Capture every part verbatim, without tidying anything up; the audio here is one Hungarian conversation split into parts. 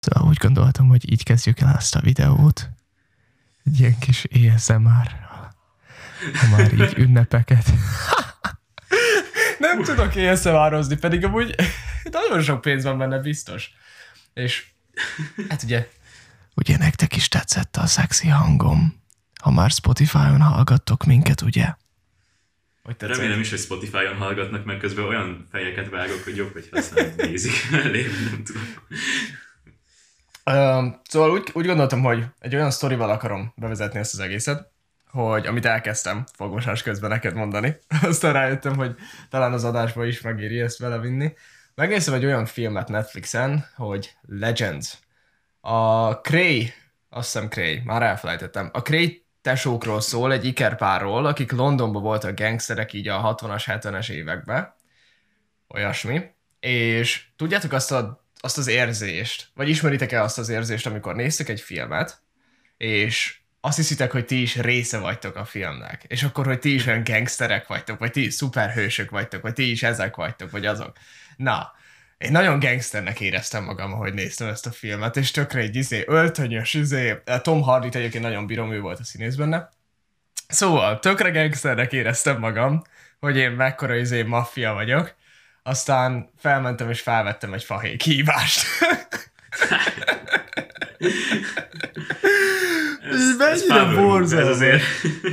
Szóval úgy gondoltam, hogy így kezdjük el ezt a videót. Egy ilyen kis á es em er, ha már így ünnepeket. Nem tudok á es em er-ozni, pedig amúgy nagyon sok pénz van benne biztos. És hát ugye, ugye nektek is tetszett a szexi hangom, ha már Spotify-on hallgattok minket, ugye? Hogy remélem is, hogy Spotify-on hallgatnak, mert közben olyan fejeket vágok, hogy jobb, hogy azt nem nézik mellé, nem tudom. Uh, szóval úgy, úgy gondoltam, hogy egy olyan sztorival akarom bevezetni ezt az egészet, hogy amit elkezdtem fogmosás közben neked mondani, aztán rájöttem, hogy talán az adásba is megéri ezt vele vinni. Megnéztem egy olyan filmet Netflixen, hogy Legends. A Cray, azt hiszem Cray, már elfelejtettem. A Cray tesókról szól, egy ikerpárról, akik Londonban voltak gangsterek így a hatvanas, hetvenes években. Olyasmi. És tudjátok azt a azt az érzést, vagy ismeritek-e azt az érzést, amikor néztek egy filmet, és azt hiszitek, hogy ti is része vagytok a filmnek, és akkor, hogy ti is olyan gangsterek vagytok, vagy ti is szuperhősök vagytok, vagy ti is ezek vagytok, vagy azok. Na, én nagyon gangsternek éreztem magam, ahogy néztem ezt a filmet, és tökre egy izé, öltönyös, izé, Tom Hardy-t egyébként nagyon bírom, ő volt a színész benne. Szóval, tökre gangsternek éreztem magam, hogy én mekkora izé maffia vagyok. Aztán felmentem és felvettem egy fahéj kihívást. ez, mennyire borzalmas. Ez azért.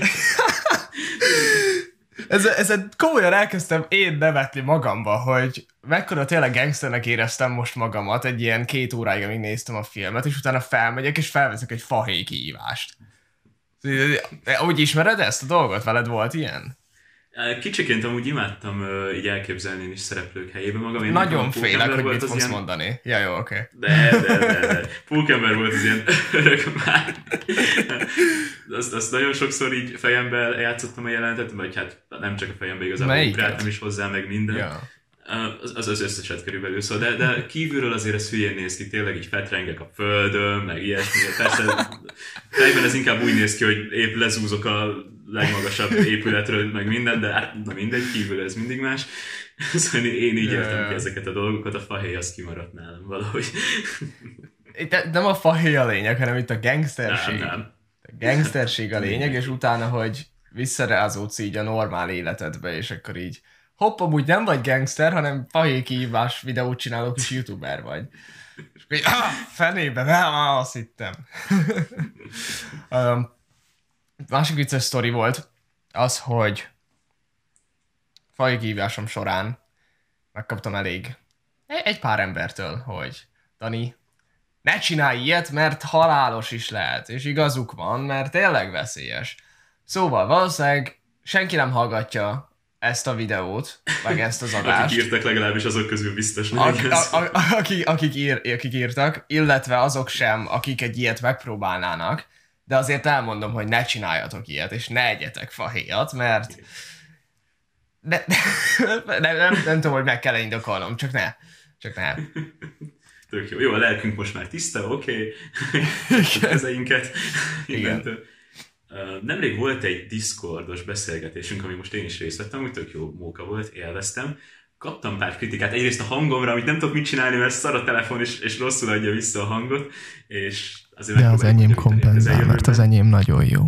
Ezen komolyan elkezdtem én nevetni magamba, hogy mekkora tényleg gangsternek éreztem most magamat, egy ilyen két óráig, amíg néztem a filmet, és utána felmegyek és felveszek egy fahéj kihívást. Úgy ismered ezt a dolgot? Veled volt ilyen? Kicsiként amúgy imádtam uh, így elképzelni én is szereplők helyében magam. Én nagyon félek, hogy mit fogsz ilyen... mondani. Ja, jó, oké. Okay. De, de, de, de. Pókember volt az ilyen örök már. Azt, azt nagyon sokszor így fejemben játszottam a jelenetet, vagy hát nem csak a fejemben, igazából ugráltam is hozzá, meg minden. Ja. Az, az az összeset körülbelül szó, de, de kívülről azért ez hülyén néz ki, tényleg így fetrengek a földön, meg ilyesmi. Persze fejben ez inkább úgy néz ki, hogy épp lezúzok a legmagasabb épületről, meg minden, de hát na mindegy, kívül ez mindig más. Szóval én így értem ki ezeket a dolgokat, a fahéj az kimaradt nálam valahogy. Itt nem a fahéj a lényeg, hanem itt a gangsterség. Nem, nem. A gangsterség a lényeg, és utána, hogy visszarázódsz így a normál életedbe, és akkor így hopp, amúgy nem vagy gangster, hanem fahéj kihívás videót csináló kis youtuber vagy. És akkor így, ah, fenébe, nem, azt hittem. um, másik vicces sztori volt az, hogy fahéj kihívásom során megkaptam elég egy pár embertől, hogy Dani, ne csinálj ilyet, mert halálos is lehet, és igazuk van, mert tényleg veszélyes. Szóval valószínűleg senki nem hallgatja ezt a videót, meg ezt az adást. Akik írtak legalábbis azok közül biztos. A, a, a, akik, akik, ír, akik írtak, illetve azok sem, akik egy ilyet megpróbálnának, de azért elmondom, hogy ne csináljatok ilyet, és ne egyetek fahéjat, mert ne, ne, nem, nem, nem tudom, hogy meg kell indokolnom, csak ne. Csak ne. Tök jó. Jó, a lelkünk most már tiszta, oké. Okay. Kezeinket. Igen. Nemrég volt egy Discordos beszélgetésünk, ami most én is részt vettem, úgy tök jó móka volt, élveztem. Kaptam pár kritikát, egyrészt a hangomra, amit nem tudok mit csinálni, mert szar a telefon, és, és rosszul adja vissza a hangot, és azért de az enyém kompenzál, mert az enyém nagyon jó.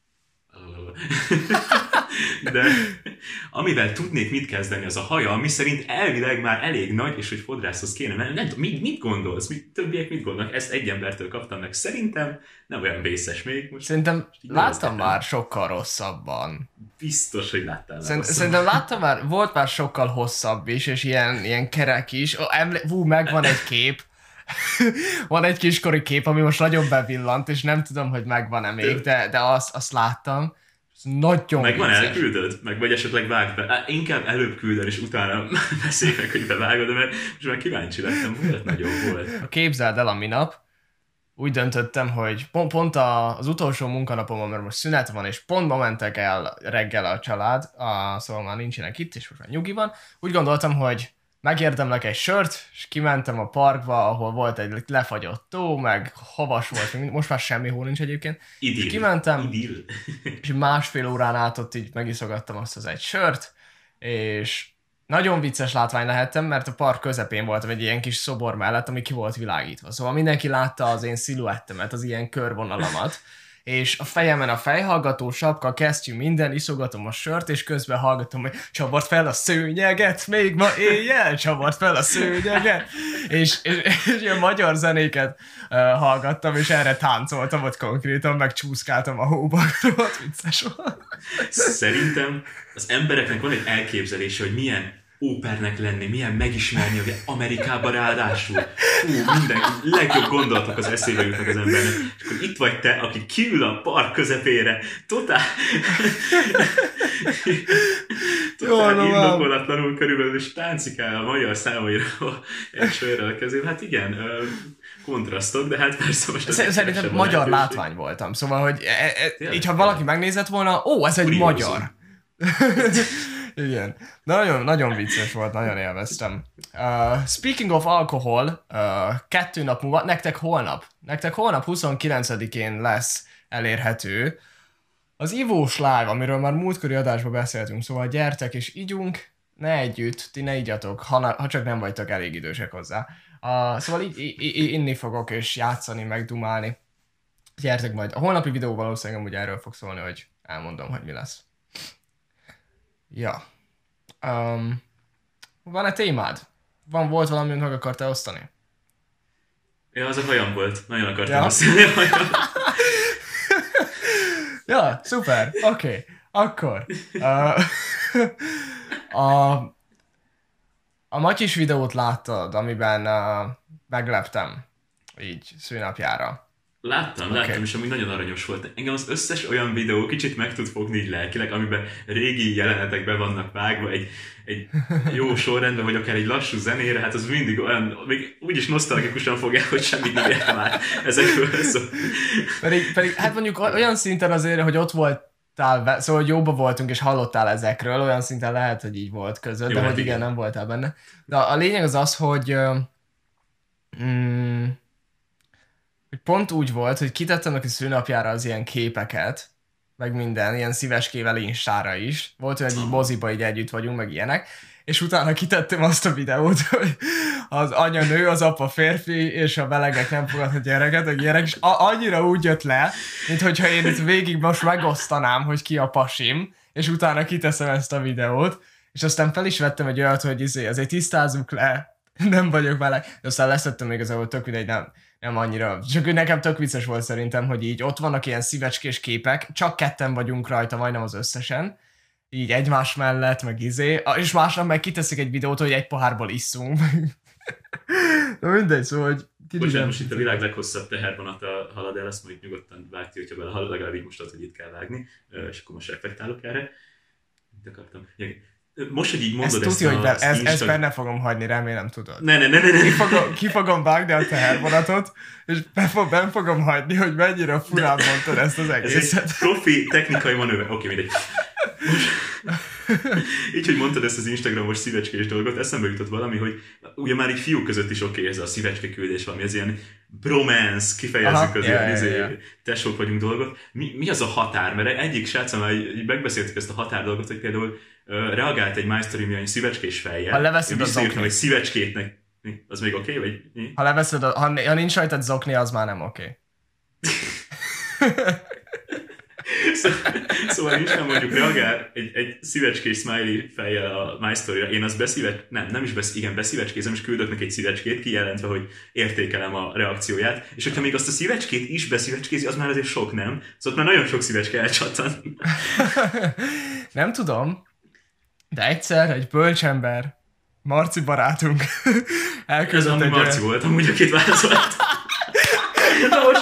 De amivel tudnék mit kezdeni, az a haja, ami szerint elvileg már elég nagy, és hogy fodrászhoz kéne, nem, nem tudom, mit, mit gondolsz, mit, többiek mit gondolnak, ezt egy embertől kaptam meg, szerintem nem olyan vészes még. Most szerintem láttam már sokkal rosszabban. Biztos, hogy láttál már Szerint, Szerintem láttam már, volt már sokkal hosszabb is, és ilyen, ilyen kerek is. Oh, emle- Hú, megvan egy kép. Van egy kiskori kép, ami most nagyon bevillant, és nem tudom, hogy megvan-e még, de, de azt, azt láttam. Nagyon meg van, elküldöd? Meg vagy esetleg vágd be? Inkább előbb küldöd, és utána beszélj meg, hogy bevágod, mert most már kíváncsi lettem, volt nagyon volt. Képzeld el, a minap úgy döntöttem, hogy pont, pont az utolsó munkanapomon, mert most szünet van, és pont ma mentek el reggel a család, a, szóval már nincsenek itt, és most már nyugi van. Úgy gondoltam, hogy megérdemlek egy sört, és kimentem a parkba, ahol volt egy lefagyott tó, meg havas volt, most már semmi hó nincs egyébként. Idill. És kimentem, Idill. és másfél órán át ott így megiszogattam azt az egy sört, és nagyon vicces látvány lehettem, mert a park közepén voltam egy ilyen kis szobor mellett, ami ki volt világítva. Szóval mindenki látta az én sziluettemet, az ilyen körvonalamat, és a fejemen a fejhallgató, sapka, kesztyű, minden, iszogatom a sört, és közben hallgatom, hogy csavart fel a szőnyeget, még ma éjjel, csavart fel a szőnyeget, és, és, és ilyen magyar zenéket uh, hallgattam, és erre táncoltam ott konkrétan, meg csúszkáltam a hóba, ott vicces volt. Szerintem az embereknek van egy elképzelése, hogy milyen ópernek lenni, milyen megismerni, hogy Amerikában ráadásul. Hú, minden legjobb gondolatok az eszébe jutnak az embernek. És akkor itt vagy te, aki kiül a park közepére, totál, totál Jó, indokolatlanul körülbelül, és táncikál a magyar számairól egy sörrel a kezében. Hát igen, kontrasztok, de hát persze most... Szerintem magyar látvány voltam, szóval, hogy e, e, így ha valaki megnézett volna, ó, ez egy Kuriózum. Magyar. Igen. Nagyon, nagyon vicces volt, nagyon élveztem. Uh, speaking of alkohol, uh, kettő nap múlva, nektek holnap, nektek holnap huszonkilencedikén lesz elérhető az ivós live, amiről már múltkori adásban beszéltünk, szóval gyertek és igyunk, ne együtt, ti ne igyatok, ha, ha csak nem vagytok elég idősek hozzá. Uh, szóval így, így, így inni fogok és játszani, meg dumálni. Gyertek majd. A holnapi videó valószínűleg úgy erről fog szólni, hogy elmondom, hogy mi lesz. Ja. Um, van-e témád? Van, volt valami, amit meg akartál osztani? Ja, az a hajam volt. Nagyon akartam ja. beszélni a hajam. Ja, szuper. Oké. Okay. Akkor. Uh, a, a Matyis videót láttad, amiben uh, megleptem. Így, szűnapjára. Láttam, okay. láttam, és ami nagyon aranyos volt. Engem az összes olyan videó kicsit meg tud fogni így lelkileg, amiben régi jelenetek be vannak vágva, egy, egy jó sorrendben, vagy akár egy lassú zenére, hát az mindig olyan, még úgyis nosztalgikusan fog el, hogy semmit nem értem át ezekről. Szóval. Pedig, pedig, hát mondjuk olyan szinten azért, hogy ott voltál, szóval hogy jóba voltunk, és hallottál ezekről, olyan szinten lehet, hogy így volt között, jó, de hogy igen, nem voltál benne. De a lényeg az az, hogy... Mm, hogy pont úgy volt, hogy kitettem neki szülnapjára az ilyen képeket, meg minden, ilyen szíveskével Instára is. Volt, hogy így moziba így együtt vagyunk, meg ilyenek. És utána kitettem azt a videót, hogy az anya nő, az apa férfi, és a belegek nem fogadhat gyereket, a gyerek, és a- annyira úgy jött le, mint hogyha én itt végig most megosztanám, hogy ki a pasim, és utána kiteszem ezt a videót, és aztán fel is vettem egy olyat, hogy izé, azért tisztázzuk le, nem vagyok vele, de aztán leszettem még igazából tök mindegy, nem, nem annyira, csak nekem tök vicces volt szerintem, hogy így ott vannak ilyen szívecskés képek, csak ketten vagyunk rajta, majdnem az összesen, így egymás mellett, meg izé, és másnap meg kiteszik egy videót, hogy egy pohárból isszunk. De mindegy, szóval, hogy... Bocsánat, most itt a világ leghosszabb tehervonata halad el, ezt majd nyugodtan vágti, hogyha bele halad, legalább így most az, hogy itt kell vágni, és akkor most reflektálok erre. Mit akartam? Most, hogy így mondod ezt, ezt tudja, a... Hogy be, ez, ezt benne fogom hagyni, remélem tudod. Ne, ne, ne, ne, ne. Ki, fogom, ki fogom vágni a tehervonatot, és be fog, ben fogom hagyni, hogy mennyire furán mondtad ezt az egészet. Ez egy profi technikai manőver. Oké, mindegy. Most, így, hogy mondtad ezt az Instagramos szívecskés dolgot, eszembe jutott valami, hogy ugye már így fiúk között is oké, ez a szívecske küldés valami, ez ilyen bromance, kifejezzük Aha, az yeah, ilyen yeah, yeah. tesók vagyunk dolgot. Mi, mi az a határ? Mert egyik srácommal így megbeszéltük ezt a határ dolgot, hogy például uh, reagált egy My Story-mja egy szívecskés fejjel. Ha leveszed a zoknit. Hogy szívecskétnek, az még oké? Okay, vagy mi? Ha leveszed, a, ha, ha nincs rajtad zokni, az már nem oké. Okay. Szóval nincs, nem mondjuk reagál egy, egy szívecskés smiley fejjel a My Story-ra. Én azt beszívet, nem, nem is besz, igen, beszívecskézem, és küldök neki egy szívecskét, kijelentve, hogy értékelem a reakcióját. És hogyha még azt a szívecskét is beszívecskézi, az már azért sok, nem? Szóval már nagyon sok szívecske elcsattan. Nem tudom, de egyszer egy bölcsember, Marci barátunk elküldött egy... Marci olyan... volt, amúgy akit válaszolt. Na most...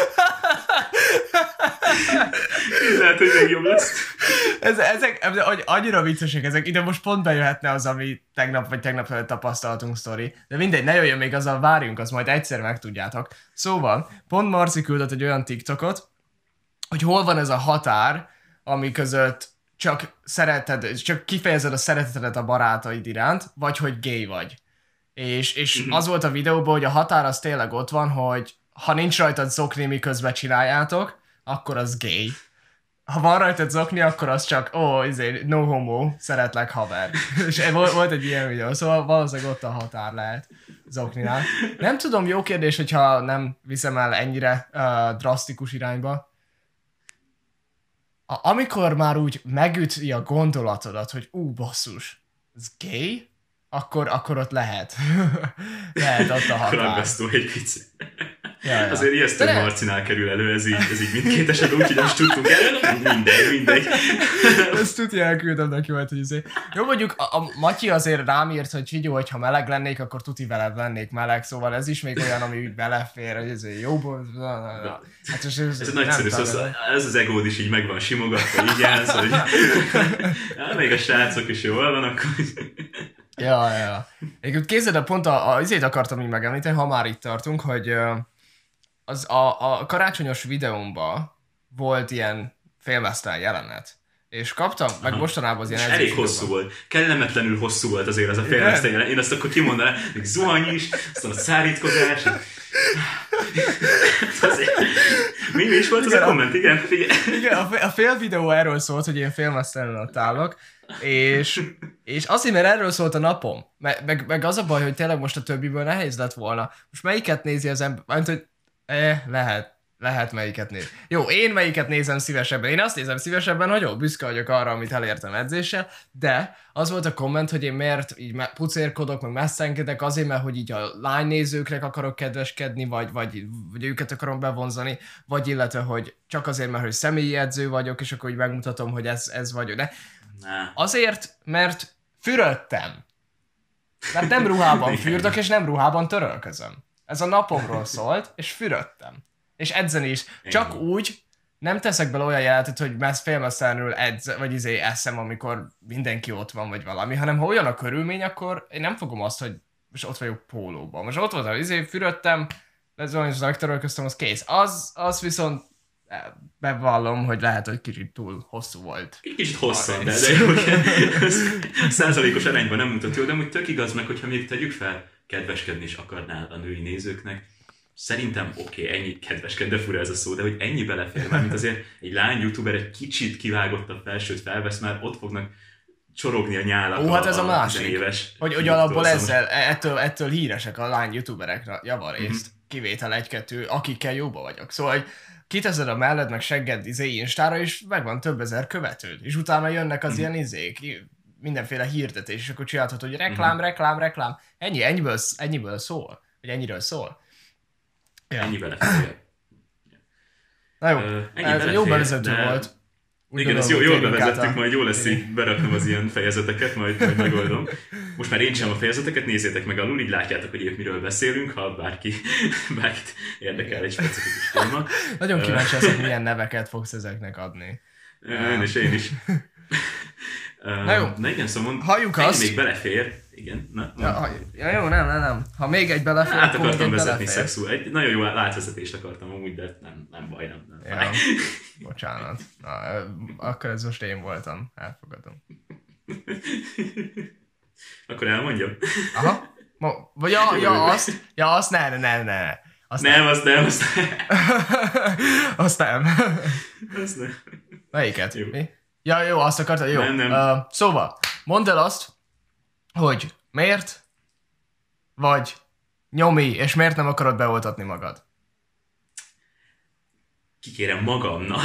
Lehet, hogy még jobb lesz. Ez, ezek annyira viccesek ezek. Ide most pont bejöhetne az, ami tegnap vagy tegnap előtt tapasztaltunk sztori. De mindegy, ne jöjjön még azzal, várjunk, az majd egyszer megtudjátok. Szóval, pont Marci küldött egy olyan TikTokot, hogy hol van ez a határ, ami között csak szereted, csak kifejezed a szeretetedet a barátaid iránt, vagy hogy gay vagy. És, és mm-hmm. az volt a videóban, hogy a határ az tényleg ott van, hogy ha nincs rajtad zokni, miközben csináljátok, akkor az gay. ha van rajtad zokni, akkor az csak, ó, oh, izé, no homo, szeretlek haver. És volt egy ilyen videó, szóval valószínűleg ott a határ lehet zokninál. Nem tudom, jó kérdés, hogyha nem viszem el ennyire uh, drasztikus irányba. A, amikor már úgy megüti a gondolatodat, hogy ú, basszus, ez gay? Akkor, akkor ott lehet. lehet ott a határ. Raggasztó egy picit. Ja, ja. Azért ijesztő Marcinál kerül elő, ez így, ez így mindkét esetben, úgyhogy most tudtunk el, mindegy, mindegy. Ezt tudja, elküldöm neki majd, hogy azért. Jó, mondjuk a, a Matyi azért rám írt, hogy figyelj, hogyha meleg lennék, akkor tuti veled lennék meleg, szóval ez is még olyan, ami úgy belefér, hogy ezért jó, hát ez, ez, ez nagyszerű, szóval ez az egód is így meg van simogatva, így állsz, hogy ja, még a srácok is jól van, akkor... Ja, ja. Egyébként képzeld, pont a, a, azért akartam így megemlíteni, ha már itt tartunk, hogy az a, a karácsonyos videómban volt ilyen félmeztelen jelenet. És kaptam, meg Aha. mostanában az ilyen... És elég hosszú volt. Kellemetlenül hosszú volt azért az a félmeztelen jelenet. Én azt akkor kimondanám, még zuhany is, aztán a szárítkozás. Mi, mi is volt igen, az a komment? Igen, figyelj. Igen, a fél videó erről szólt, hogy én félmeztelenül ott állok. És, és azért, mert erről szólt a napom. Meg, meg, meg az a baj, hogy tényleg most a többiből nehéz lett volna. Most melyiket nézi az ember? Mert, hogy eh, lehet. Lehet melyiket nézni. Jó, én melyiket nézem szívesebben. Én azt nézem szívesebben, hogy jó, büszke vagyok arra, amit elértem edzéssel, de az volt a komment, hogy én miért így pucérkodok, meg messzenkedek azért, mert hogy így a lánynézőknek akarok kedveskedni, vagy, vagy, vagy őket akarom bevonzani, vagy illetve, hogy csak azért, mert hogy személyi edző vagyok, és akkor így megmutatom, hogy ez, ez vagyok. De azért, mert fürödtem. Mert nem ruhában fürdök, és nem ruhában törölközöm. Ez a napomról szólt, és fürödtem. És edzeni is. Csak Én. úgy nem teszek bele olyan jelentet, hogy félmeztelenül edz, vagy izé eszem, amikor mindenki ott van, vagy valami, hanem ha olyan a körülmény, akkor én nem fogom azt, hogy most ott vagyok pólóban. Most ott voltam, izé, fürödtem, ez megtörölköztem, az kész. Az, az viszont bevallom, hogy lehet, hogy kicsit túl hosszú volt. Kicsit hosszan, de, de jó, százalékos arányban nem mutat jó, de úgy tök igaz meg, hogyha még tegyük fel, kedveskedni is akarnál a női nézőknek. Szerintem oké, okay, ennyi kedveskedni, de fura ez a szó, de hogy ennyi belefér, mert mint azért egy lány youtuber egy kicsit kivágottabb felsőt felvesz, már ott fognak csorogni a nyálak. Ó, hát ez a, a másik, éves hogy, hogy alapból ezzel, ettől, ettől híresek a lány youtuberek javarészt, mm-hmm. kivétel egy-kettő, akikkel jóba vagyok. Szóval, hogy kiteszed a melled, meg segged izé Instára, és megvan több ezer követőd, és utána jönnek az mm-hmm. ilyen izék, mindenféle hirdetés, és akkor csinálhatod, hogy reklám, mm-hmm. reklám, reklám, ennyi, ennyiből, ennyiből szól, vagy ennyiről szól. Ja. Ennyi belefér. Na jó, uh, belefér, jó bevezető de... volt. Úgy igen, ezt jól, jól bevezettük, majd jó lesz így beraknom az ilyen fejezeteket, majd, majd megoldom. Most már én sem a fejezeteket, nézzétek meg alul, így látjátok, hogy épp miről beszélünk, ha bárki, bárkit érdekel egy specifikus téma. Nagyon kíváncsi leszek, milyen neveket fogsz ezeknek adni. Én is, én is. Na jó, na igen, szóval halljuk azt. még belefér. Igen, na, ja, ha, ja, jó, nem, nem, nem. Ha még egy belefér, hát akartam vezetni szexu. Egy nagyon jó látvezetést akartam amúgy, de nem, nem baj, nem. nem ja, bocsánat. Na, akkor ez most én voltam. Elfogadom. Akkor elmondjam? Aha. Ma, vagy ja, ja, azt, ja, azt ne, ne, ne, ne. Azt nem, nem, azt nem, azt nem. azt nem. Azt nem. Melyiket? Jó. Mi? Ja, jó, azt akartad, jó. Nem, nem. Uh, szóval, mondd el azt, hogy miért vagy nyomi, és miért nem akarod beoltatni magad? Kikérem magamnak.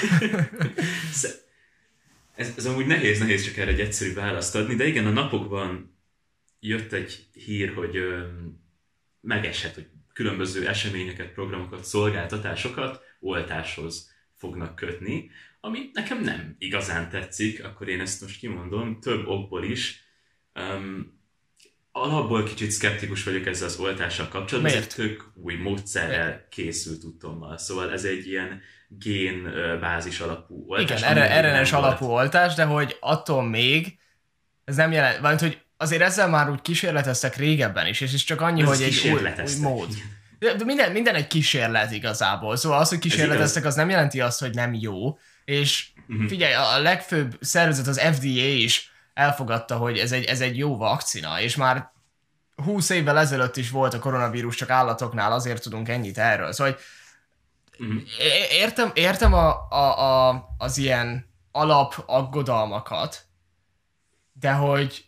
ez, ez amúgy nehéz, nehéz csak erre egy egyszerű választ adni, de igen, a napokban jött egy hír, hogy ö, megesett, hogy különböző eseményeket, programokat, szolgáltatásokat oltáshoz fognak kötni, ami nekem nem igazán tetszik, akkor én ezt most kimondom, több okból is. Um, alapból kicsit szkeptikus vagyok ezzel az oltással kapcsolatban. Miért? Ez egy tök új módszerrel Miért? készült tudtommal. Szóval ez egy ilyen génbázis alapú oltás. Igen, er en es alapú oltás, de hogy attól még ez nem jelent, vagy hogy azért ezzel már úgy kísérleteztek régebben is, és ez csak annyi, ez hogy egy új, új mód. De minden, minden egy kísérlet igazából. Szóval az, hogy kísérleteztek, az nem jelenti azt, hogy nem jó. És uh-huh. figyelj, a legfőbb szervezet, az ef dé á is elfogadta, hogy ez egy, ez egy jó vakcina, és már húsz évvel ezelőtt is volt a koronavírus, csak állatoknál, azért tudunk ennyit erről. Szóval uh-huh. értem, értem a, a, a, az ilyen alap aggodalmakat, de hogy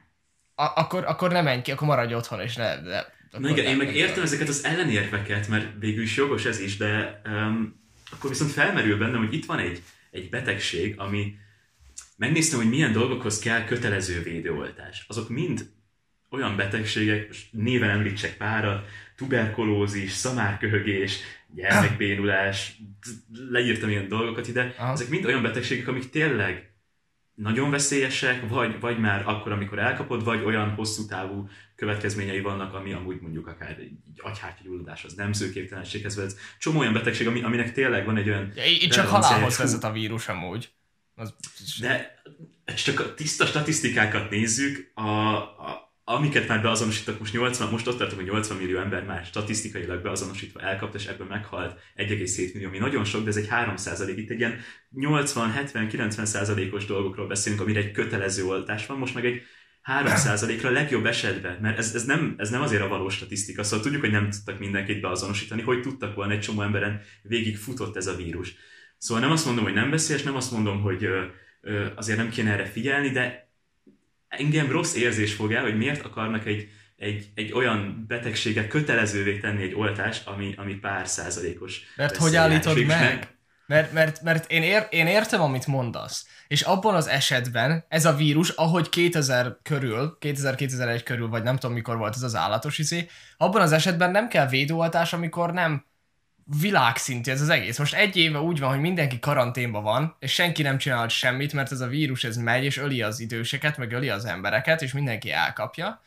a, akkor, akkor ne menj ki, akkor maradj otthon, és ne... ne Na igen, én meg értem ezeket az ellenérveket, mert végül is jogos ez is, de um, akkor viszont felmerül bennem, hogy itt van egy, egy betegség, ami megnéztem, hogy milyen dolgokhoz kell kötelező védőoltás. Azok mind olyan betegségek, most néven említsek párat, tuberkulózis, szamárköhögés, gyermekbénulás, leírtam ilyen dolgokat ide, aha. Ezek mind olyan betegségek, amik tényleg nagyon veszélyesek, vagy, vagy már akkor, amikor elkapod, vagy olyan hosszú távú következményei vannak, ami amúgy mondjuk akár egy agyhártyagyulladáshoz, nemzőképtelenséghez vezet. Csomó olyan betegség, ami, aminek tényleg van egy olyan... Ja, itt csak halálhoz vezet a vírus amúgy. Az... De csak a tiszta statisztikákat nézzük, a, a, amiket már beazonosítok, most nyolcvan, most ott tartom, hogy nyolcvan millió ember már statisztikailag beazonosítva elkapt, és ebből meghalt egy egész hét millió, ami nagyon sok, de ez egy három százalék. Itt egy ilyen nyolcvan, hetven, kilencven százalékos dolgokról beszélünk, amire egy kötelező oltás van, most meg egy három százalékra legjobb esetben, mert ez, ez, nem, ez nem azért a valós statisztika, szóval tudjuk, hogy nem tudtak mindenkit beazonosítani, hogy tudtak volna, egy csomó emberen végig futott ez a vírus. Szóval nem azt mondom, hogy nem veszélyes, nem azt mondom, hogy ö, ö, azért nem kéne erre figyelni, de engem rossz érzés fog el, hogy miért akarnak egy, egy, egy olyan betegséget kötelezővé tenni egy oltást, ami, ami pár százalékos. Mert hogy állítod meg? Mert, mert, mert én, ér, én értem, amit mondasz. És abban az esetben ez a vírus, ahogy kétezer körül, kétezer-kétezer-egy körül, vagy nem tudom mikor volt ez az állatos izé, abban az esetben nem kell védőoltás, amikor nem világszintű ez az egész. Most egy éve úgy van, hogy mindenki karanténban van, és senki nem csinál semmit, mert ez a vírus ez megy, és öli az időseket, meg öli az embereket, és mindenki elkapja.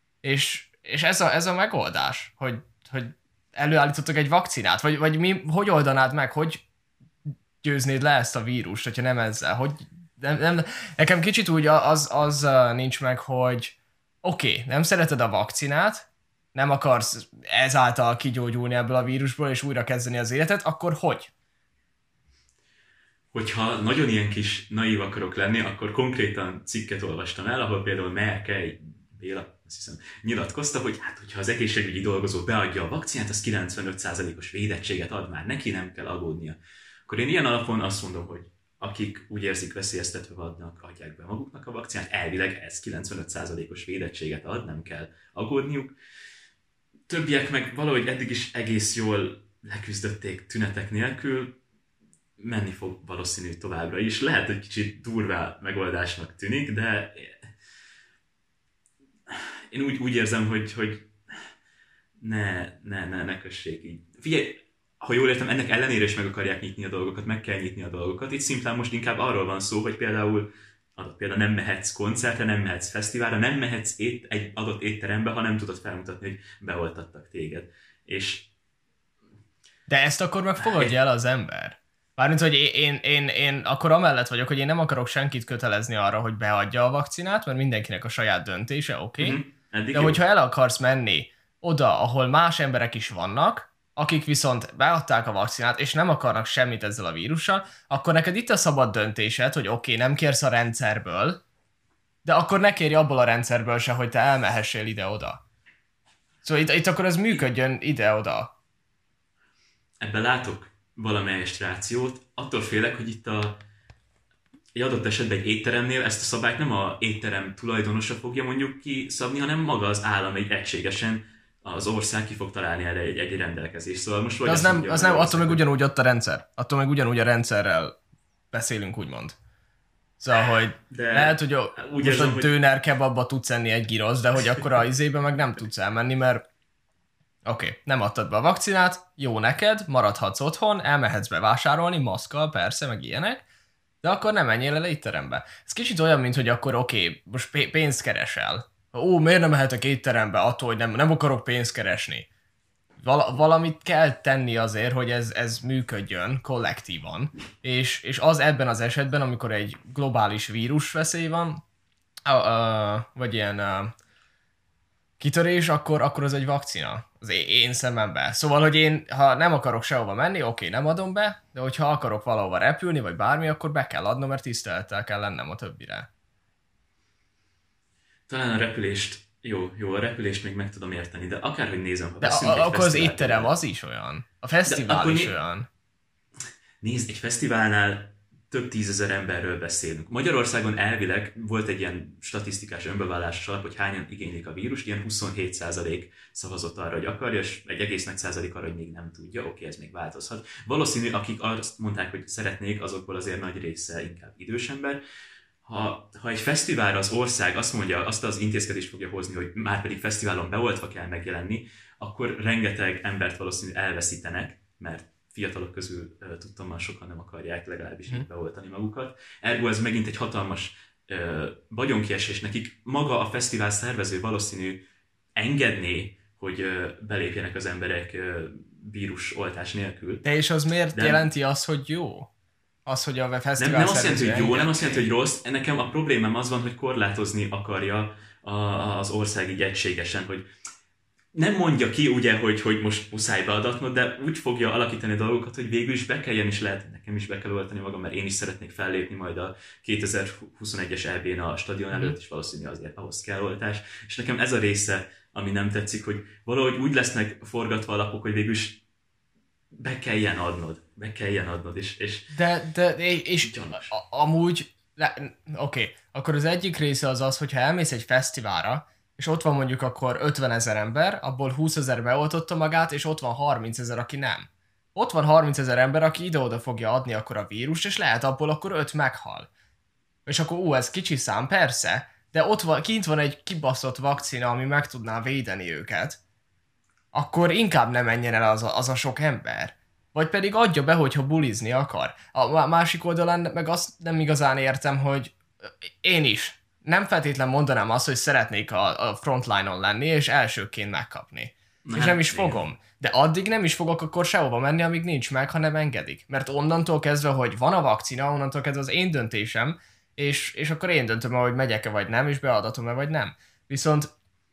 És, és ez, a, ez a megoldás, hogy, hogy előállítottak egy vakcinát, vagy, vagy mi, hogy oldanád meg, hogy győznéd le ezt a vírust, hogyha nem ezzel, hogy nem, nem, nekem kicsit úgy az, az nincs meg, hogy oké, okay, nem szereted a vakcinát, nem akarsz ezáltal kigyógyulni ebből a vírusból, és újra kezdeni az életet, akkor hogy? Hogyha nagyon ilyen kis naív akarok lenni, akkor konkrétan cikket olvastam el, ahol például Merkel, Béla, azt hiszem, nyilatkozta, hogy hát, hogyha az egészségügyi dolgozó beadja a vakcinát, az kilencvenöt százalékos védettséget ad már neki, nem kell aggódnia. Akkor én ilyen alapon azt mondom, hogy akik úgy érzik veszélyeztetve vannak, adják be maguknak a vakcinát, elvileg ez kilencvenöt százalékos védettséget ad, nem kell aggódniuk. Többiek meg valahogy eddig is egész jól leküzdötték tünetek nélkül, menni fog valószínű továbbra is. Lehet, hogy kicsit durvá megoldásnak tűnik, de én úgy, úgy érzem, hogy, hogy ne, ne, ne, ne kössék így. Figyelj, ha jól értem, ennek ellenére is meg akarják nyitni a dolgokat, meg kell nyitni a dolgokat. Itt szimplán most inkább arról van szó, hogy például adott például nem mehetsz koncertre, nem mehetsz fesztiválra, nem mehetsz ét, egy adott étterembe, ha nem tudod felmutatni, hogy beoltattak téged. És... De ezt akkor meg fogadja el az ember. Mármint, hogy én, én, én, én akkor amellett vagyok, hogy én nem akarok senkit kötelezni arra, hogy beadja a vakcinát, mert mindenkinek a saját döntése, oké. Okay? Uh-huh. De hogyha el akarsz menni oda, ahol más emberek is vannak, akik viszont beadták a vakcinát, és nem akarnak semmit ezzel a vírussal, akkor neked itt a szabad döntésed, hogy oké, okay, nem kérsz a rendszerből, de akkor ne kérj abból a rendszerből se, hogy te elmehessél ide-oda. Szóval itt, itt akkor ez működjön ide-oda. Ebben látok valamelyest rációt. Attól félek, hogy itt a, egy adott esetben egy étteremnél ezt a szabályt nem a étterem tulajdonosa fogja mondjuk kiszabni, hanem maga az állam egy egységesen az ország ki fog találni erre egy, egy rendelkezést. Szóval most vagy az nem, mondja, az nem, attól meg ugyanúgy ott a rendszer. Attól meg ugyanúgy a rendszerrel beszélünk, úgymond. Szóval, hogy de lehet, hogy a, úgy most érzem, a döner kebabba tudsz enni egy girosz, de hogy akkor a izébe meg nem tudsz elmenni, mert oké, okay, nem adtad be a vakcinát, jó neked, maradhatsz otthon, elmehetsz bevásárolni, maszkkal, persze, meg ilyenek, de akkor nem menjél el étterembe. Ez kicsit olyan, mint hogy akkor oké, okay, most pénzt keresel. Ó, miért nem mehetek étterembe attól, hogy nem, nem akarok pénzt keresni. Val- valamit kell tenni azért, hogy ez, ez működjön kollektívan. És, és az ebben az esetben, amikor egy globális vírusveszély van, uh, uh, vagy ilyen uh, kitörés, akkor, akkor az egy vakcina. Az én, én szememben. Szóval, hogy én, ha nem akarok sehova menni, oké, nem adom be, de hogyha akarok valahova repülni, vagy bármi, akkor be kell adnom, mert tisztelettel kell lennem a többire. Talán a repülést Jó, jó, a repülést még meg tudom érteni, de akárhogy nézem, ha de veszünk a, egy akkor az fesztivált, étterem az is olyan. A fesztivál is né- olyan. Nézd, egy fesztiválnál több tízezer emberről beszélünk. Magyarországon elvileg volt egy ilyen statisztikás önbevallásos alap, hogy hányan igénylik a vírust, ilyen huszonhét százalék szavazott arra, hogy akarja, és egy egész nagy százalék arra, hogy még nem tudja, oké, ez még változhat. Valószínű, akik azt mondták, hogy szeretnék, azokból azért nagy része inkább idős ember. Ha, ha egy fesztiválra az ország azt mondja, azt az intézkedést fogja hozni, hogy már pedig fesztiválon beoltva kell megjelenni, akkor rengeteg embert valószínű elveszítenek, mert fiatalok közül uh, tudtam, már sokan nem akarják legalábbis hmm. beoltani magukat. Ergo ez megint egy hatalmas uh, vagyonkiesés nekik. Maga a fesztivál szervező valószínű engedné, hogy uh, belépjenek az emberek uh, vírusoltás nélkül. De és az miért De... jelenti azt, hogy jó? Az, hogy a fesztivál nem, nem azt jelenti, hogy jó, nem azt jelenti, hogy rossz. Nekem a problémám az van, hogy korlátozni akarja a, az ország így egységesen, hogy nem mondja ki ugye, hogy, hogy most muszáj beadatnod, de úgy fogja alakítani a dolgokat, hogy végül is be kelljen, is lehet, nekem is be kell oltani magam, mert én is szeretnék fellépni majd a kétezer-huszonegyes é bé-n a stadion előtt, és valószínű azért ahhoz kell oltás. És nekem ez a része, ami nem tetszik, hogy valahogy úgy lesznek forgatva a lapok, hogy végül is be kelljen adnod, be kelljen adnod, és... és de, de, és a, amúgy, oké, okay, akkor az egyik része az az, hogyha elmész egy fesztiválra, és ott van mondjuk akkor ötvenezer ember, abból húszezer beoltotta magát, és ott van harmincezer, aki nem. Ott van harmincezer ember, aki ide-oda fogja adni akkor a vírust, és lehet abból akkor öt meghal. És akkor ú, ez kicsi szám, persze, de ott van, kint van egy kibaszott vakcina, ami meg tudná védeni őket, akkor inkább nem menjen el az a, az a sok ember. Vagy pedig adja be, hogyha bulizni akar. A másik oldalán meg azt nem igazán értem, hogy én is nem feltétlen mondanám azt, hogy szeretnék a, a frontline-on lenni, és elsőként megkapni. Nem, és nem is fogom. De addig nem is fogok akkor sehova menni, amíg nincs meg, ha nem engedik. Mert onnantól kezdve, hogy van a vakcina, onnantól kezdve az én döntésem, és, és akkor én döntöm, hogy megyek-e vagy nem, és beadatom-e vagy nem. Viszont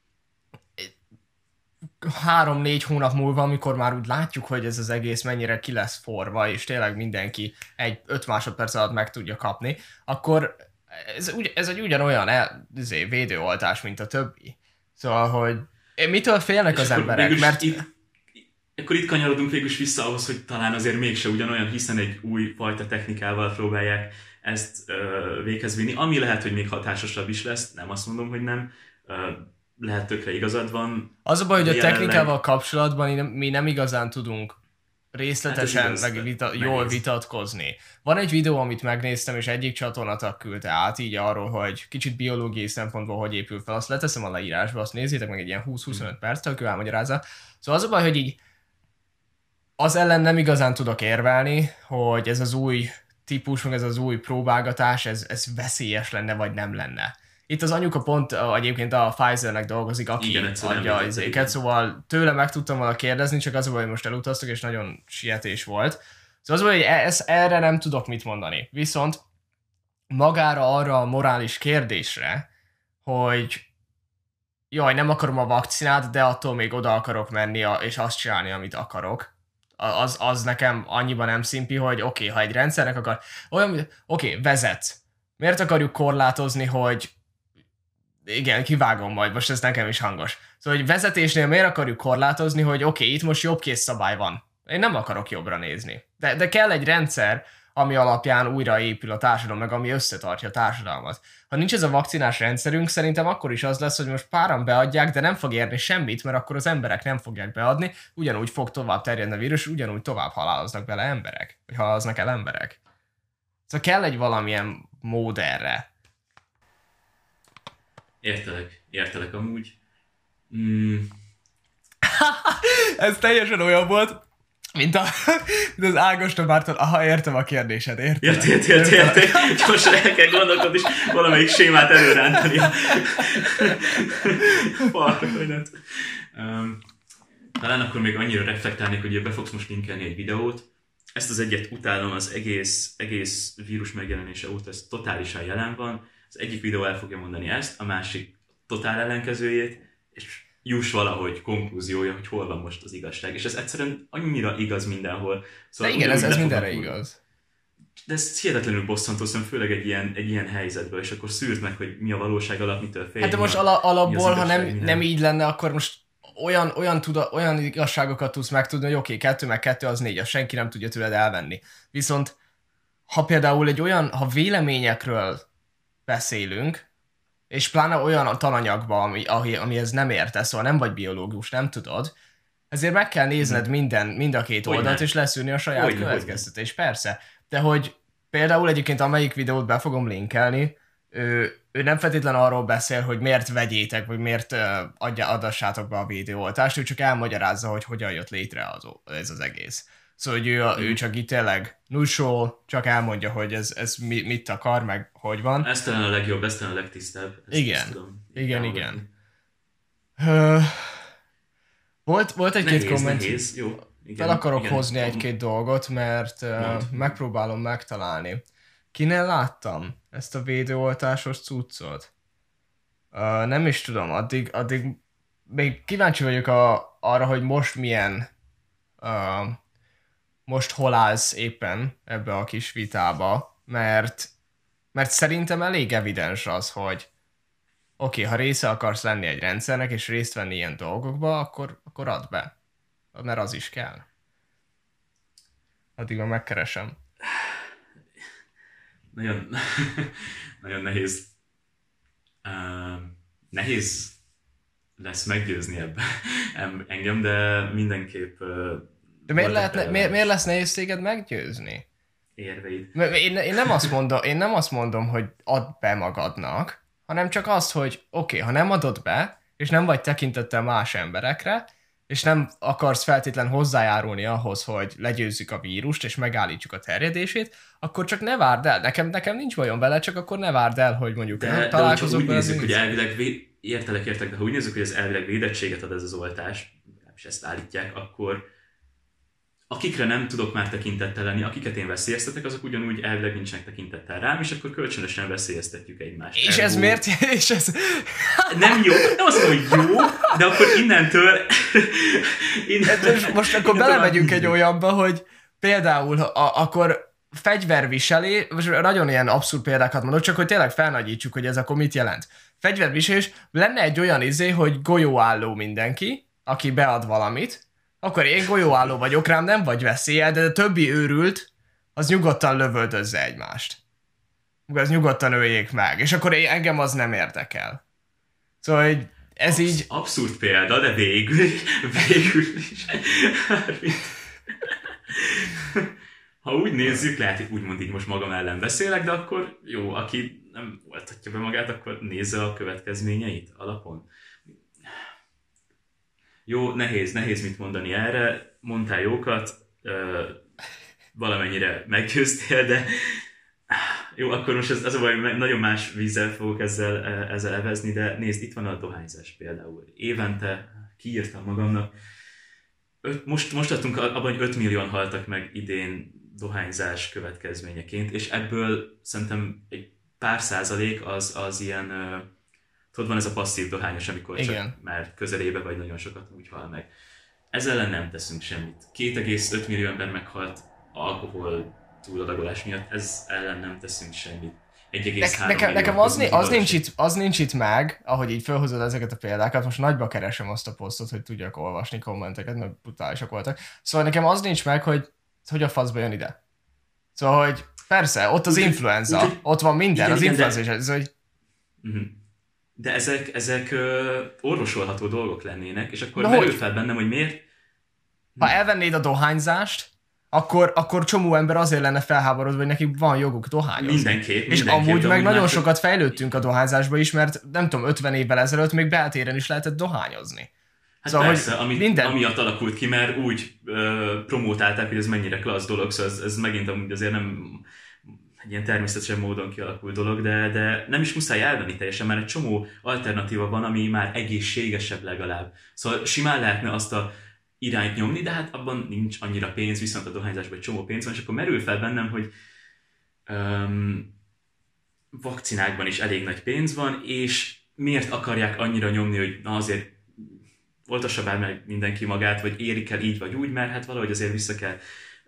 három-négy hónap múlva, amikor már úgy látjuk, hogy ez az egész mennyire ki lesz forva, és tényleg mindenki egy öt másodperc alatt meg tudja kapni, akkor ez, ez egy ugyanolyan el, ezért, védőoltás, mint a többi. Szóval, hogy mitől félnek és az emberek? Mert... Itt, akkor itt kanyarodunk végül is vissza ahhoz, hogy talán azért mégse ugyanolyan, hiszen egy új fajta technikával próbálják ezt uh, véghez vinni, ami lehet, hogy még hatásosabb is lesz, nem azt mondom, hogy nem, uh, lehet tökre igazad van. Az a baj, hogy a jelenleg... technikával kapcsolatban mi nem igazán tudunk részletesen, hát meg vita, jól vitatkozni. Van egy videó, amit megnéztem, és egyik csatornatak küldte át, így arról, hogy kicsit biológiai szempontból hogy épül fel. Azt leteszem a leírásba, azt nézzétek meg egy ilyen húsz-huszonöt perc, ő elmagyarázza. Szóval az a baj, hogy így az ellen nem igazán tudok érvelni, hogy ez az új típus, meg ez az új próbálgatás, ez, ez veszélyes lenne, vagy nem lenne. Itt az anyuka pont egyébként a Pfizernek dolgozik, aki igen, adja az éket, szóval tőle meg tudtam volna kérdezni, csak az, hogy most elutaztak, és nagyon sietés volt. Szóval az, hogy ez, erre nem tudok mit mondani. Viszont magára arra a morális kérdésre, hogy jaj, nem akarom a vakcinát, de attól még oda akarok menni, és azt csinálni, amit akarok. Az, az nekem annyiban nem szimpi, hogy oké, okay, ha egy rendszernek akar... Olyan, oké, okay, vezetsz. Miért akarjuk korlátozni, hogy igen, kivágom majd, most ez nekem is hangos. Szóval, hogy vezetésnél miért akarjuk korlátozni, hogy oké, okay, itt most jobb kész szabály van. Én nem akarok jobbra nézni. De, de kell egy rendszer, ami alapján újra épül a társadalom, meg ami összetartja a társadalmat. Ha nincs ez a vakcinás rendszerünk, szerintem akkor is az lesz, hogy most páran beadják, de nem fog érni semmit, mert akkor az emberek nem fogják beadni, ugyanúgy fog tovább terjedni a vírus, ugyanúgy tovább haláloznak bele emberek, vagy haláloznak el emberek. Szóval kell egy valamilyen mód erre. Értelek, értelek amúgy. Mm. Ez teljesen olyan volt, mint, a, mint az Ágoston Márton. Aha, értem a kérdésed, értem. Ért, ért, ért, ért, ért. Most el kell gondolkodni, és valamelyik sémát előrántani. um, talán akkor még annyira reflektálnék, hogy be fogsz most linkelni egy videót. Ezt az egyet utálom, az egész, egész vírus megjelenése óta, ez totálisan jelen van. Az egyik videó el fogja mondani ezt, a másik totál ellenkezőjét, és juss valahogy konklúziója, hogy hol van most az igazság. És ez egyszerűen annyira igaz mindenhol. Szóval de igen, ez, ez mindenre igaz. de ez hihetetlenül bosszantó, szóval főleg egy ilyen, egy ilyen helyzetből, és akkor szűrt meg, hogy mi a valóság alap, mitől fél. Hát de most ala, alapból, ha nem, nem így lenne, akkor most olyan, olyan, tuda, olyan igazságokat tudsz megtudni, hogy oké, okay, kettő meg kettő az négy, azt senki nem tudja tőled elvenni. Viszont ha például egy olyan, ha véleményekről beszélünk, és pláne olyan tananyagban, ami, amihez nem értesz, szóval nem vagy biológus, nem tudod, ezért meg kell nézned minden, mind a két oldalt, és leszűrni a saját hogyne, következtetés, hogyne. Persze. De hogy például egyébként amelyik videót be fogom linkelni, ő, ő nem feltétlenül arról beszél, hogy miért vegyétek, vagy miért uh, adja, adassátok be a védőoltást, ő csak elmagyarázza, hogy hogyan jött létre az, ez az egész. Szóval hogy ő, mm. ő csak itt tényleg nussol, csak elmondja, hogy ez, ez mit akar, meg hogy van. Ez talán a legjobb, ez talán a legtisztább. Ezt igen, tudom, igen, igen. Uh, volt, volt egy-két komment. Nehéz, jó. Igen, fel akarok igen, hozni egy-két dolgot, mert uh, megpróbálom megtalálni. Kinél láttam ezt a védőoltásos cuccot? Uh, nem is tudom, addig, addig még kíváncsi vagyok a, arra, hogy most milyen, uh, most hol állsz éppen ebbe a kis vitába, mert, mert szerintem elég evidens az, hogy oké, okay, ha része akarsz lenni egy rendszernek, és részt venni ilyen dolgokba, akkor, akkor add be. Mert az is kell. Addig megkeresem. Nagyon, nagyon nehéz. Uh, nehéz lesz meggyőzni ebben engem, de mindenképp... Uh, de miért, lehetne, miért, miért lesz nehéz téged meggyőzni? Érveid. Én, én, nem azt mondom, én nem azt mondom, hogy add be magadnak, hanem csak azt, hogy oké, okay, ha nem adod be, és nem vagy tekintettel más emberekre, és nem akarsz feltétlen hozzájárulni ahhoz, hogy legyőzzük a vírust, és megállítsuk a terjedését, akkor csak ne várd el. Nekem, nekem nincs bajom vele, csak akkor ne várd el, hogy mondjuk de, találkozunk. De úgy nézzük, hogy elvileg, vé... értelek, értek, de ha úgy nézzük, hogy ez elvileg védettséget ad ez az oltás, és ezt állítják, akkor akikre nem tudok már tekintettel lenni, akiket én veszélyeztetek, azok ugyanúgy elvileg nincsenek tekintettel rám, és akkor kölcsönösen veszélyeztetjük egymást. És Ergo... ez miért? És ez... Nem jó, nem azt mondom, hogy jó, de akkor innentől... innentől... Most, most akkor belemegyünk egy olyanba, hogy például a, akkor fegyverviselé, most nagyon ilyen abszurd példákat mondok, csak hogy tényleg felnagyítsuk, hogy ez akkor mit jelent. Fegyverviselés, lenne egy olyan izé, hogy golyóálló mindenki, aki bead valamit, akkor én golyóálló vagyok, rám nem vagy veszélye, de a többi őrült, az nyugodtan lövöldözze egymást. Az nyugodtan öljék meg, és akkor én, engem az nem érdekel. Szóval hogy ez Absz- így... Abszurd példa, de végül, végül is. Ha úgy nézzük, lehet, hogy úgymond így most magam ellen beszélek, de akkor jó, aki nem oltatja be magát, akkor nézze a következményeit alapon. Jó, nehéz, nehéz mit mondani erre, mondtál jókat, ö, valamennyire meggyőztél, de jó, akkor most ez, ez a baj, nagyon más vízzel fogok ezzel, ezzel evezni, de nézd, itt van a dohányzás például. Évente kiírtam magamnak, öt, most, most adtunk abban, hogy öt millióan haltak meg idén dohányzás következményeként, és ebből szerintem egy pár százalék az, az ilyen... Tudod, van ez a passzív dohányos, amikor igen. Csak már közelébe vagy nagyon sokat úgy hal meg. Ezzel ellen nem teszünk semmit. két egész öt millió ember meghalt alkohol túladagolás miatt, ez ellen nem teszünk semmit. egy egész három Nekem, nekem az, né, az, nincs itt, az nincs itt meg, ahogy így felhozod ezeket a példákat, most nagyba keresem azt a posztot, hogy tudjak olvasni kommenteket, mert brutálisak voltak. Szóval nekem az nincs meg, hogy hogy a faszba jön ide. Szóval, hogy persze, ott az influenza, úgy, ott van minden, igen, az influenza is, ez, hogy... Uh-huh. De ezek, ezek ö, orvosolható dolgok lennének, és akkor merül fel bennem, hogy miért... Ha elvennéd a dohányzást, akkor, akkor csomó ember azért lenne felháborodva, hogy nekik van joguk dohányozni. Mindenképp. És mindenképp, amúgy meg nagyon más... sokat fejlődtünk a dohányzásba is, mert nem tudom, ötven évvel ezelőtt még beltéren is lehetett dohányozni. Hát szóval, persze, amit, minden... amiatt alakult ki, mert úgy ö, promótálták, hogy ez mennyire klassz dolog, szóval ez, ez megint amúgy azért nem... egy ilyen természetesen módon kialakult dolog, de, de nem is muszáj elvenni teljesen, mert egy csomó alternatíva van, ami már egészségesebb legalább. Szóval simán lehetne azt a irányt nyomni, de hát abban nincs annyira pénz, viszont a dohányzásban egy csomó pénz van, és akkor merül fel bennem, hogy um, vakcinákban is elég nagy pénz van, és miért akarják annyira nyomni, hogy na azért oltassa bár meg mindenki magát, vagy érik el így vagy úgy, mert hát valahogy azért vissza kell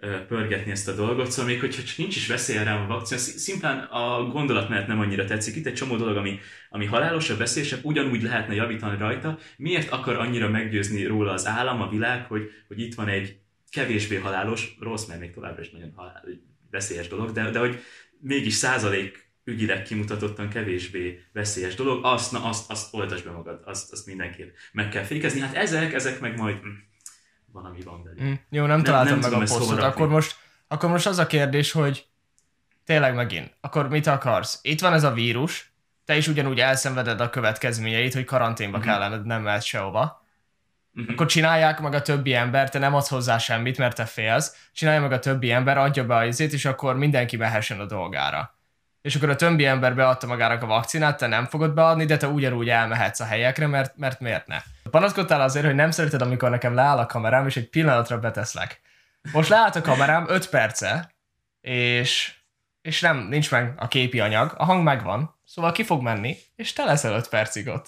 pörgetni ezt a dolgot, szóval még hogyha csak nincs is veszélye rám a vakcina, szimplán a gondolat mellett nem annyira tetszik. Itt egy csomó dolog, ami, ami halálosabb, veszélyesebb, ugyanúgy lehetne javítani rajta. Miért akar annyira meggyőzni róla az állam, a világ, hogy, hogy itt van egy kevésbé halálos, rossz, mert még továbbra is nagyon halál, veszélyes dolog, de, de hogy mégis százalék ügyileg kimutatottan kevésbé veszélyes dolog, azt, na, azt, azt oltasd be magad, azt, azt mindenképp meg kell fékezni. Hát ezek, ezek meg majd hm, van, ami van belül. Mm, jó, nem, nem találtam nem meg a posztot. Akkor most, akkor most az a kérdés, hogy tényleg megint, akkor mit akarsz? Itt van ez a vírus, te is ugyanúgy elszenveded a következményeit, hogy karanténba uh-huh. kellene, nem mehetsz sehova. Uh-huh. Akkor csinálják meg a többi ember, te nem adsz hozzá semmit, mert te félsz, csinálja meg a többi ember, adja be a izét, és akkor mindenki mehessen a dolgára. És akkor a többi ember beadta magának a vakcinát, te nem fogod beadni, de te ugyanúgy elmehetsz a helyekre, mert, mert miért ne? Panaszkodtál azért, hogy nem szereted, amikor nekem leáll a kamerám, és egy pillanatra beteszlek. Most leállt a kamerám öt perce, és, és nem, nincs meg a képi anyag, a hang megvan, szóval ki fog menni, és te leszel öt percig ott.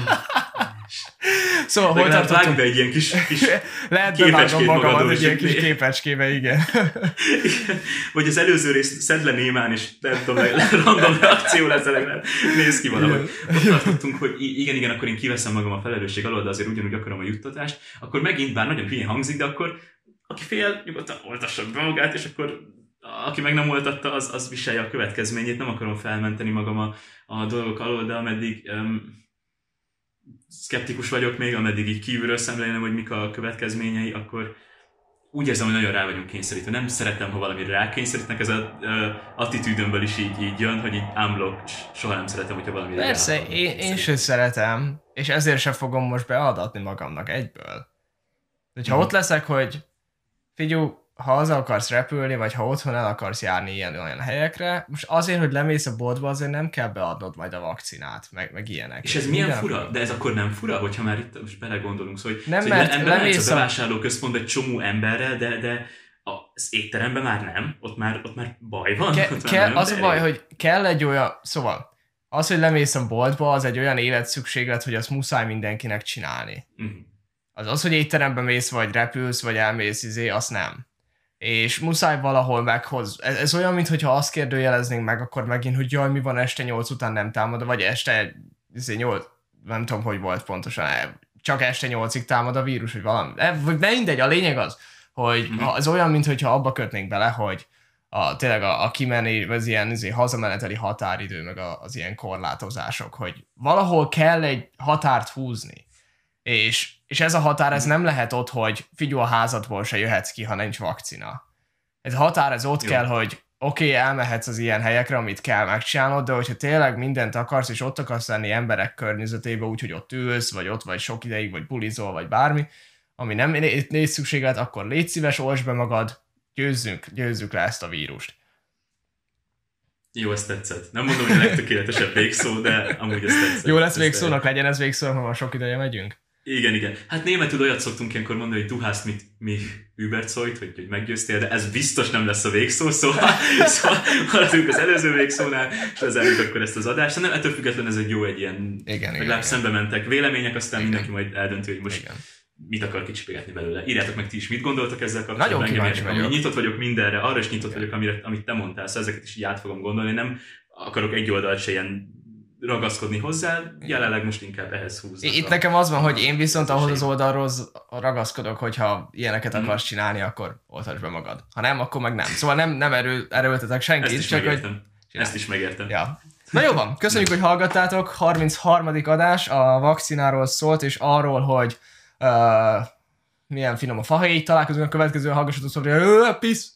Szóval hol tartottunk? Be egy ilyen kis, kis lehet bevágom magamat egy ilyen kis képecskébe, igen. igen. Vagy az előző részt szedd le némán, és nem tudom, random reakció lesz, nézd ki valahogy. Ott tartottunk, hogy igen, igen, akkor én kiveszem magam a felelősség alól, de azért ugyanúgy akarom a juttatást. Akkor megint, bár nagyon hülyén hangzik, de akkor aki fél, nyugodtan oltassa be magát, és akkor aki meg nem oltatta, az, az viselje a következményét. Nem akarom felmenteni magam a, a dolgok alól, de ameddig um, szkeptikus vagyok még, ameddig így kívülről szemlélem, hogy mik a következményei, akkor úgy érzem, hogy nagyon rá vagyunk kényszerítve. Nem szeretem, ha valamire rákényszerítnek, ez az uh, attitűdömből is így, így jön, hogy így unblock, soha nem szeretem, hogyha valamire persze, én, én sem szeretem, és ezért sem fogom most beadatni magamnak egyből. De ha mm. ott leszek, hogy figyelj, ha haza akarsz repülni, vagy ha otthon el akarsz járni ilyen olyan helyekre, most azért, hogy lemész a boltba, azért nem kell beadnod majd a vakcinát, meg, meg ilyenek. És ez milyen fura? Akkor... De ez akkor nem fura, hogyha már itt most belegondolunk, szóval, hogy, nem, szóval mert ember lemész a bevásárlóközpontban egy csomó emberrel, de, de az étteremben már nem, ott már, ott már baj van. Ke- ott kell, már az a baj, hogy kell egy olyan, szóval az, hogy lemész a boltba, az egy olyan életszükséglet, hogy azt muszáj mindenkinek csinálni. Uh-huh. Az az, hogy étteremben mész, vagy repülsz, vagy elmész, izé, azt nem. És muszáj valahol meghoz. Ez, ez olyan, mintha azt kérdőjeleznénk meg, akkor megint, hogy jaj, mi van este nyolc után nem támad, vagy este nyolc, nem tudom, hogy volt pontosan, csak este nyolcig támad a vírus, vagy valami. Vagy mindegy, a lényeg az, hogy mm-hmm. az olyan, mintha abba kötnénk bele, hogy a, tényleg a, a kimenés, az ilyen az hazameneteli határidő, meg a, az ilyen korlátozások, hogy valahol kell egy határt húzni. És, és ez a határ, ez nem lehet ott, hogy figyelj, a házadból se jöhetsz ki, ha nincs vakcina. Ez a határ, ez ott Jó. kell, hogy oké, okay, elmehetsz az ilyen helyekre, amit kell megcsinálnod, de hogyha tényleg mindent akarsz, és ott akarsz lenni emberek környezetében, úgyhogy ott ülsz, vagy ott vagy sok ideig, vagy bulizol, vagy bármi, ami nem néz szükséglet, akkor légy szíves, oltsd be magad, győzzünk, győzzük le ezt a vírust. Jó, ezt tetszett. Nem mondom, hogy a legtökéletesebb végszó, de amúgy ezt tetszett. Jó lesz végszónak, legyen ez végszónak, ha sok ideje megyünk. Igen, igen. Hát németül olyat szoktunk ilyenkor mondani, hogy du hast mit mi überzeugt, hogy, hogy meggyőztél, de ez biztos nem lesz a végszó, szóval, szóval maradunk az előző végszónál, és lezárjuk akkor ezt az adást. Nem, ettől függetlenül ez egy jó, egy ilyen, legalább szembe mentek vélemények, aztán igen. mindenki majd eldönti, hogy most igen. mit akar kicsipegetni belőle. Írjátok meg ti is, mit gondoltok ezzel kapcsolatban. Nagyon kíváncsi vagyok. Nyitott vagyok mindenre, arra is nyitott igen. vagyok, amire, amit te mondtál, szóval ezeket is így át fogom gondolni. Nem akarok egy oldalt se ilyen ragaszkodni hozzá, jelenleg most inkább ehhez húznak. Itt a... nekem az van, hogy én viszont ahhoz az oldalról ragaszkodok, hogyha ilyeneket mm. akarsz csinálni, akkor oltasd be magad. Ha nem, akkor meg nem. Szóval nem, nem erő, erőltetek senkit. Ezt is csak megértem. Hogy... Ezt is megértem. Ja. Na jó van, köszönjük, hogy hallgattátok. harmincharmadik adás a vakcináról szólt, és arról, hogy uh, milyen finom a fahéj. Találkozunk a következő hallgassatok, szóval, hogy pisz!